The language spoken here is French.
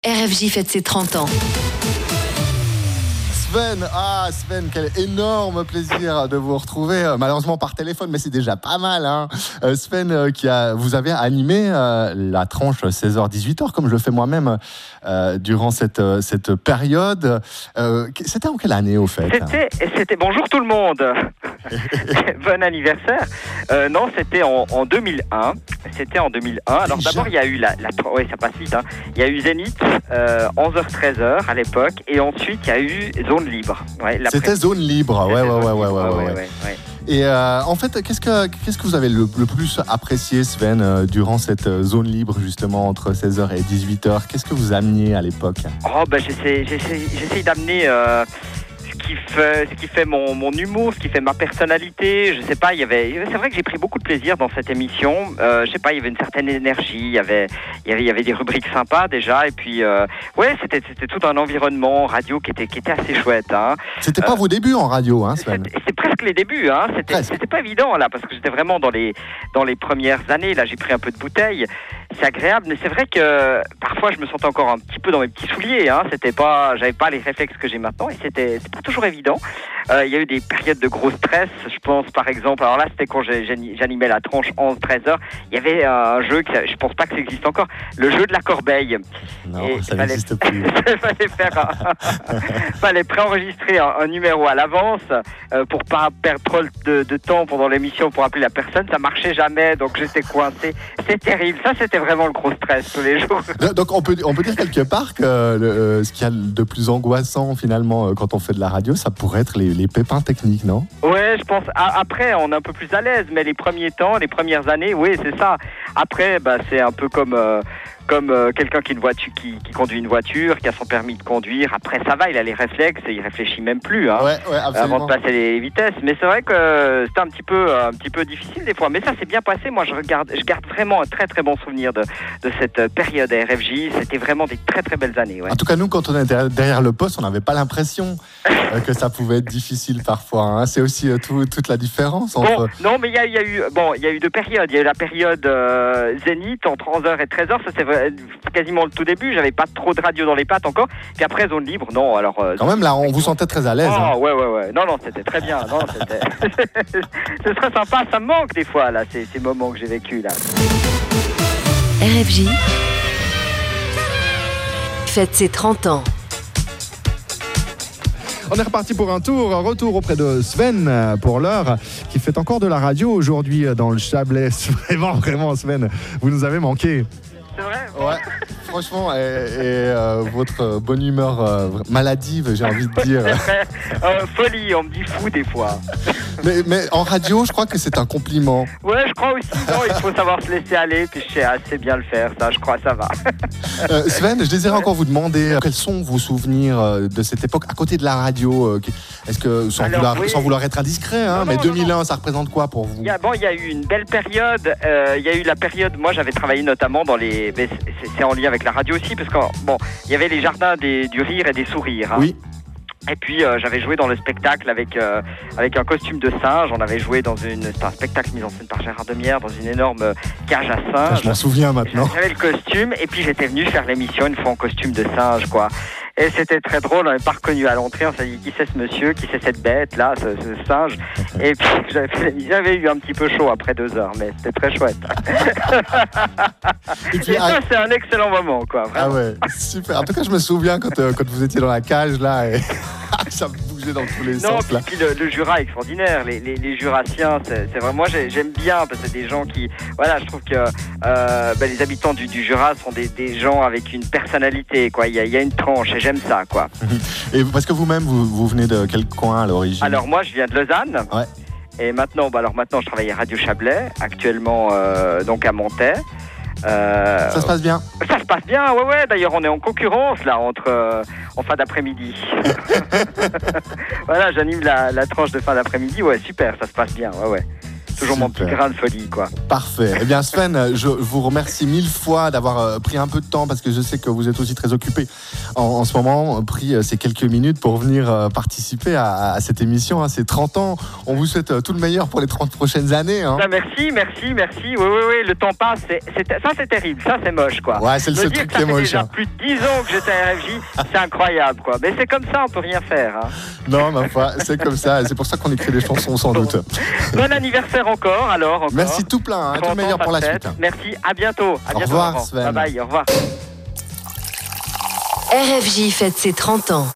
RFJ fête ses 30 ans. Sven, quel énorme plaisir de vous retrouver, malheureusement par téléphone, mais c'est déjà pas mal, hein. Sven, vous avez animé la tranche 16h-18h, comme je le fais moi-même durant cette période. C'était en quelle année, au fait? C'était bonjour tout le monde. Bon anniversaire. Non, c'était en 2001. C'était en 2001. Alors d'abord, il y a eu oui, ça passe vite, hein. Il y a eu Zénith, 11h-13h à l'époque, et ensuite il y a eu Zone Libre. Ouais, c'était Zone Libre, ouais. Et en fait, qu'est-ce que vous avez le plus apprécié, Sven, durant cette zone libre, justement, entre 16h et 18h? Qu'est-ce que vous ameniez à l'époque? J'essaie d'amener ce qui fait mon humour, ce qui fait ma personnalité. Je sais pas, c'est vrai que j'ai pris beaucoup de plaisir dans cette émission. Je sais pas, il y avait une certaine énergie, il y avait des rubriques sympas déjà, et puis c'était tout un environnement radio qui était assez chouette, hein. C'était pas vos débuts en radio, hein, Sven? C'est presque les débuts, hein. C'était pas évident là, parce que j'étais vraiment dans les premières années. Là, j'ai pris un peu de bouteille. C'est agréable, mais c'est vrai que parfois je me sentais encore un petit peu dans mes petits souliers, hein. J'avais pas les réflexes que j'ai maintenant, et c'était pas toujours évident. Il y a eu des périodes de gros stress. Je pense par exemple, alors là c'était quand j'animais la tranche 11-13h, il y avait un jeu je pense pas que ça existe encore, le jeu de la corbeille. Non, et ça n'existe plus. fallait préenregistrer un numéro à l'avance pour pas perdre trop de temps pendant l'émission pour appeler la personne. Ça marchait jamais, donc j'étais coincé. C'est terrible. Ça, c'était vraiment le gros stress tous les jours. Donc on peut dire quelque part que ce qu'il y a de plus angoissant finalement quand on fait de la radio, ça pourrait être les pépins techniques, non? Ouais, je pense. Après, on est un peu plus à l'aise, mais les premiers temps, les premières années, oui, c'est ça. Après, c'est un peu comme quelqu'un qui conduit une voiture, qui a son permis de conduire. Après, ça va, il a les réflexes et il réfléchit même plus, hein, avant de passer les vitesses. Mais c'est vrai que c'était un petit peu difficile des fois. Mais ça s'est bien passé. Moi, je garde vraiment un très très bon souvenir de cette période à RFJ. C'était vraiment des très très belles années. Ouais. En tout cas, nous, quand on était derrière le poste, on n'avait pas l'impression que ça pouvait être difficile parfois, hein. C'est aussi toute la différence entre... Bon, non, mais il y a eu deux périodes. Il y a eu la période Zénith entre 11h et 13h. Ça, c'est quasiment le tout début. J'avais pas trop de radio dans les pattes encore. Puis après, Zone Libre, non. Alors, quand même, là, on vous sentait très à l'aise. Oh, ouais. Non, c'était très bien. Non, ce serait sympa. Ça me manque des fois, là, ces moments que j'ai vécus, là. RFJ fête ses 30 ans. On est reparti pour un retour auprès de Sven pour l'heure, qui fait encore de la radio aujourd'hui dans le Chablais. Vraiment, Sven, vous nous avez manqué. C'est vrai? Ouais, franchement, et votre bonne humeur maladive, j'ai envie de dire. Folie, on me dit fou des fois. Mais en radio, je crois que c'est un compliment. Ouais, je crois aussi. Non, il faut savoir se laisser aller, puis je sais assez bien le faire, ça, je crois, ça va. Sven, je désirais encore vous demander quels sont vos souvenirs de cette époque à côté de la radio. Est-ce que, sans vouloir être indiscret, hein, mais 2001, ça représente quoi pour vous? Il y a eu une belle période. Il y a eu la période, moi j'avais travaillé notamment dans les... C'est en lien avec la radio aussi, parce qu'il y avait les jardins du rire et des sourires, hein. Oui. Et puis j'avais joué dans le spectacle avec un costume de singe. On avait joué c'était un spectacle mis en scène par Gérard Demière dans une énorme cage à singe. Je m'en souviens maintenant. J'avais le costume et puis j'étais venu faire l'émission une fois en costume de singe, quoi. Et c'était très drôle, on n'avait pas reconnu à l'entrée, on s'est dit qui c'est ce monsieur, qui c'est cette bête là, ce singe. Et puis j'avais eu un petit peu chaud après 2 heures, mais c'était très chouette. Et ça, c'est un excellent moment, quoi. Vraiment. Ah ouais, super. En tout cas, je me souviens quand vous étiez dans la cage là et ça bougeait dans tous les sens là. Puis le Jura est extraordinaire, les Jurassiens, c'est vraiment, moi j'aime bien, parce que c'est des gens qui, voilà, je trouve que les habitants du Jura sont des gens avec une personnalité, quoi. Il y a une tranche et j'aime ça, quoi. Et parce que vous-même, vous venez de quel coin à l'origine? Alors moi, je viens de Lausanne. Ouais. Et maintenant, je travaille à Radio Chablais, actuellement donc à Montaix. Ça se passe bien? Ça se passe bien, ouais. D'ailleurs, on est en concurrence là en fin d'après-midi. Voilà, j'anime la tranche de fin d'après-midi. Ouais, super, ça se passe bien, ouais. toujours mon petit grain de folie, quoi. Parfait. Eh bien, Sven, je vous remercie 1000 fois d'avoir pris un peu de temps, parce que je sais que vous êtes aussi très occupé en ce moment, pris ces quelques minutes pour venir participer à cette émission, ces 30 ans. On vous souhaite tout le meilleur pour les 30 prochaines années. Merci. Oui, le temps passe. Ça, c'est terrible. Ça, c'est moche, quoi. Ouais, c'est le seul truc qui est moche. Ça fait déjà plus de 10 ans que j'étais à RFJ. C'est incroyable, quoi. Mais c'est comme ça, on peut rien faire. Non, ma foi, c'est comme ça. C'est pour ça qu'on écrit des chansons, sans doute. Bon anniversaire encore. Merci tout plein. Tout le meilleur pour la suite. Merci. À bientôt. Au revoir, Sven. Bye bye. Au revoir. RFJ fête ses 30 ans.